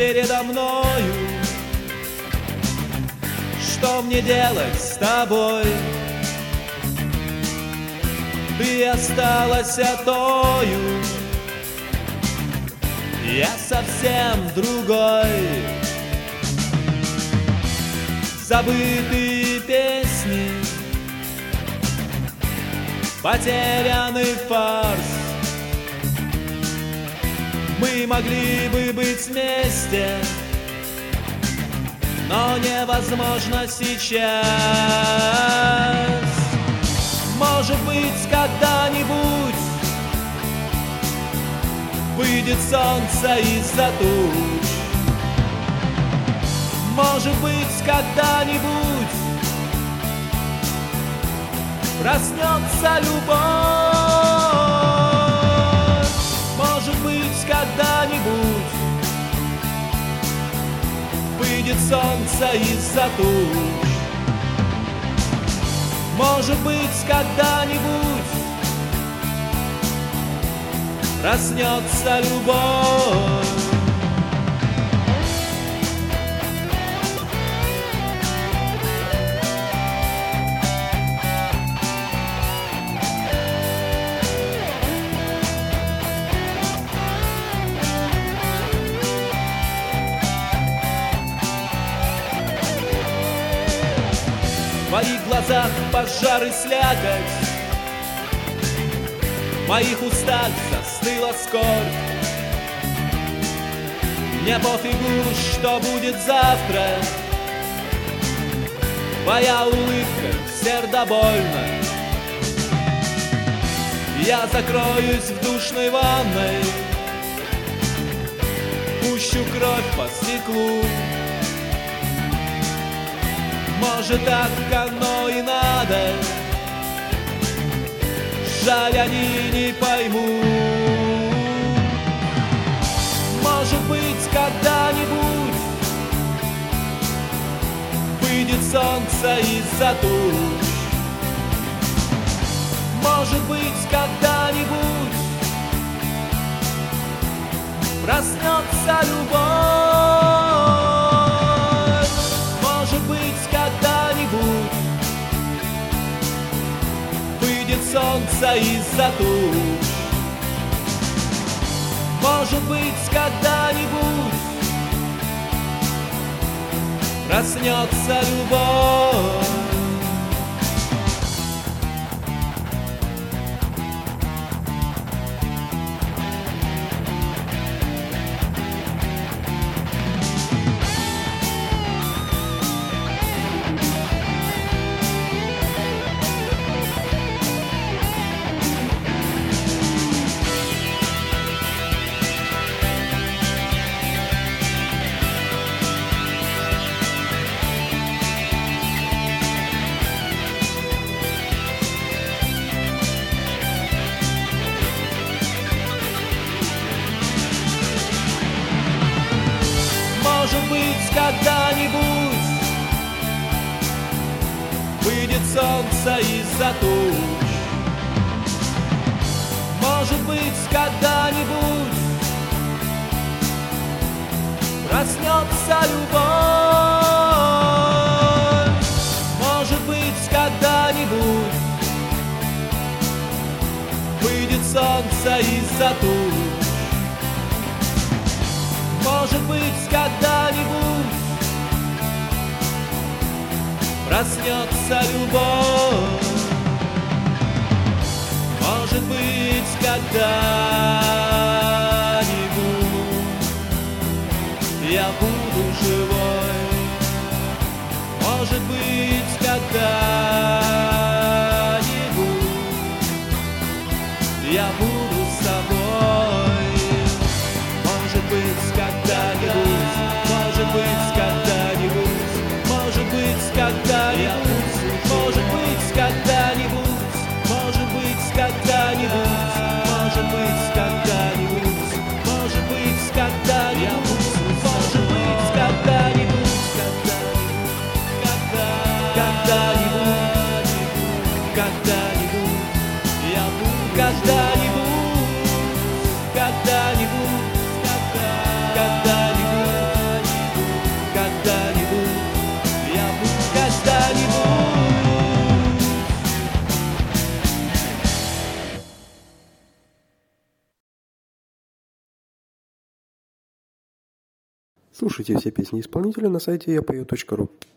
передо мною. Что мне делать с тобой? Ты осталась тою, я совсем другой. Забытые песни, потерянный фарс. Мы могли бы быть вместе, но невозможно сейчас. Может быть, когда-нибудь выйдет солнце из-за туч. Может быть, когда-нибудь проснется любовь. Может быть, когда-нибудь выйдет солнце из-за туч. Может быть, когда-нибудь проснется любовь. В твоих глазах пожар и слякоть, в моих устах застыла скорбь. Мне пофигу, что будет завтра, твоя улыбка сердобольна. Я закроюсь в душной ванной, пущу кровь по стеклу. Может, так оно и надо, жаль, они не поймут. Может быть, когда-нибудь выйдет солнце из-за туч. Может быть, когда-нибудь проснется любовь. Может быть, когда-нибудь выйдет солнце из-за туч. Может быть, когда-нибудь проснется любовь. Может быть, когда-нибудь выйдет солнце из-за туч. Может быть, когда-нибудь проснется любовь. Может быть, когда-нибудь выйдет солнце из-за туч. Может быть, когда-нибудь проснется любовь. Может быть, когда-нибудь я буду живой. Может быть, когда-нибудь я буду с тобой. Может быть, когда-нибудь, может быть, когда-нибудь, может быть, когда-нибудь, может быть, когда-нибудь, может быть, когда-нибудь, может быть, когда-нибудь. Слушайте все песни исполнителя на сайте yapою.ru.